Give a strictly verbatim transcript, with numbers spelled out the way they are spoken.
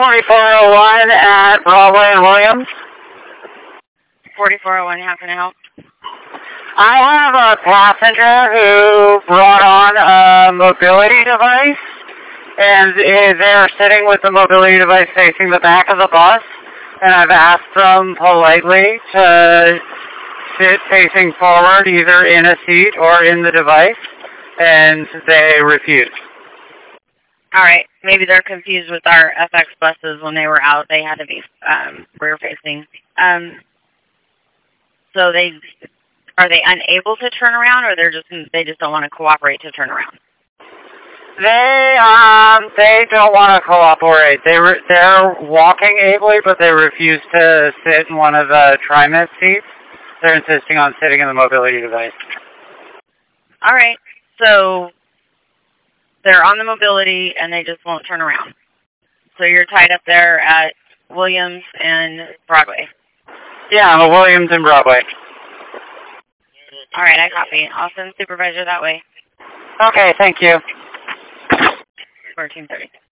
forty-four oh one at Broadway and Williams. forty-four oh one, how can I help? I have a passenger who brought on a mobility device, and they're sitting with the mobility device facing the back of the bus, and I've asked them politely to sit facing forward, either in a seat or in the device, and they refuse. All right, maybe they're confused with our F X buses. When they were out, they had to be um, rear-facing. Um, so they are they unable to turn around, or they're just they just don't want to cooperate to turn around? They um they don't want to cooperate. They re they're walking ably, but they refuse to sit in one of the TriMet seats. They're insisting on sitting in the mobility device. All right, so they're on the mobility and they just won't turn around. So you're tied up there at Williams and Broadway. Yeah, I'm at Williams and Broadway. All right, I copy. I'll send supervisor that way. Okay, thank you. fourteen thirty.